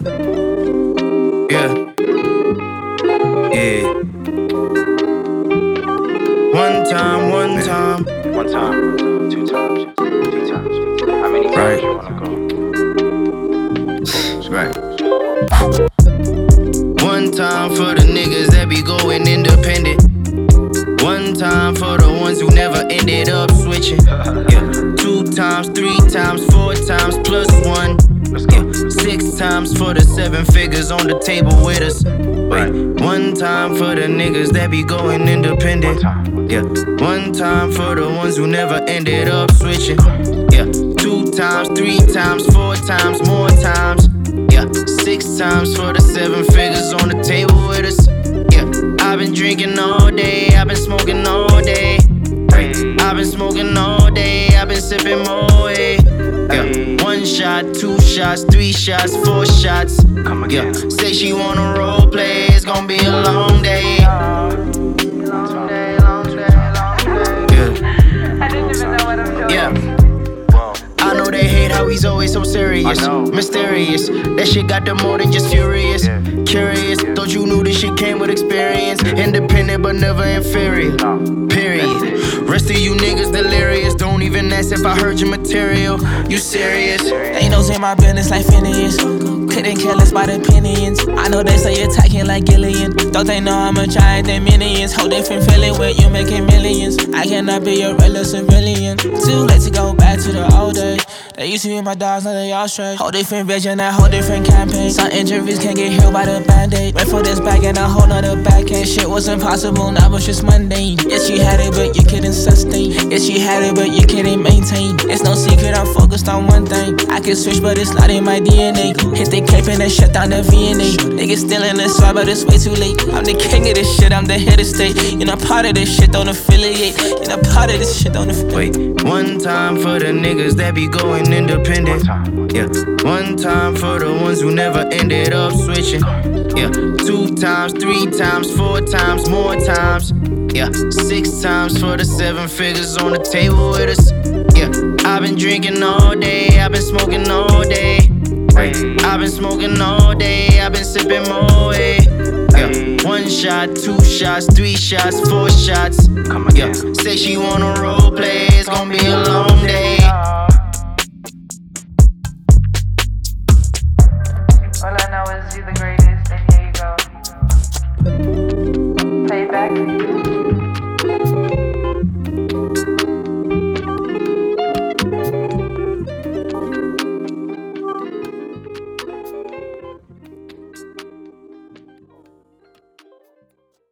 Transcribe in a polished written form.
Yeah. Yeah. One time. One time, two times, three times. How many times Right. you wanna go? Right. One time for the niggas that be going independent. One time for the ones who never ended up switching. Yeah. 2 times, 3 times, 4 times plus 1. Yeah. 6 times for the 7 figures on the table with us. Wait. 1 time for the niggas that be going independent. Yeah. 1 time for the ones who never ended up switching. Yeah. 2 times, 3 times, 4 times, more times. Yeah. 6 times for the 7 figures on the table with us. Yeah. I've been drinking all day, I've been smoking all day. I've been smoking all day, I've been sipping Moe. Yeah. 1 shot, 2 shots, 3 shots, 4 shots. Yeah. Say she wanna role play, it's gonna be a long day. I didn't even know what I'm doing. Yeah. I know they hate how he's always so serious, mysterious. That shit got them more than just furious. Curious, thought you knew this shit came with experience. Independent but never inferior. Period. Rest of you niggas delirious. Don't even ask if I heard your material. You serious? They knows in my business like Phineas. Couldn't care less about opinions. I know they say you're attacking like Gillian. Don't they know I'm a giant than millions? Whole different feeling when you making millions. I cannot be a regular civilian. Too late to go back to the old days. They used to be my dogs, now they all straight. Whole different vision, that whole different campaign. Some injuries can't get healed by the band-aid. Wait for this back and a whole nother backhand. Shit was impossible, now it's just mundane. Yes, you had it, but you couldn't sustain. Yes, you had it, but you couldn't maintain. It's no secret, I'm focused on one thing. I can switch, but it's not in my DNA. Hit the cape and they shut down the VNA. Niggas still in the swag, but it's way too late. I'm the king of this shit, I'm the head of state. You're not part of this shit, don't affiliate. You're not part of this shit, don't affiliate. Wait, 1 time for the niggas that be going independent. Yeah. 1 time for the ones who never ended up switching. Yeah. 2 times, 3 times, 4 times, more times. Yeah. 6 times for the 7 figures on the table with us. Yeah. I've been drinking all day, I've been smoking all day. I've been smoking all day, I've been sipping Moe. Yeah. 1 shot, 2 shots, 3 shots, 4 shots. Yeah. Say she wanna role play, it's gonna be a long day.